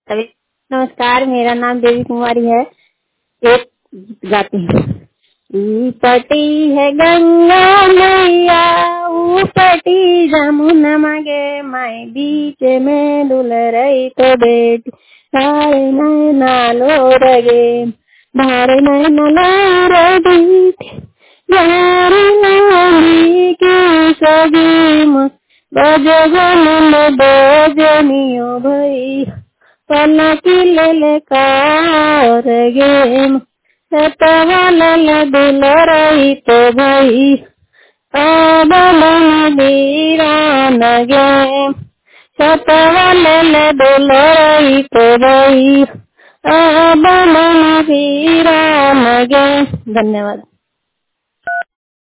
तभी नमस्कार, मेरा नाम देवी कुमारी है। एक गीत गाती हूँ। ऊपटी है गंगा मैया, ऊपटी जमुना मागे, माई बीच में डुल रही तो बेटी, सारे नैना लो रगे, भारे नैना लो रगी, यार नानी की सगी बजगन में बजनियो भई, पलकी ललकार गे, सतवल दुलरई तो भई, अबलन वीरान गे, सतवल दुलरई तो भई, अबलन वीरान गे। धन्यवाद।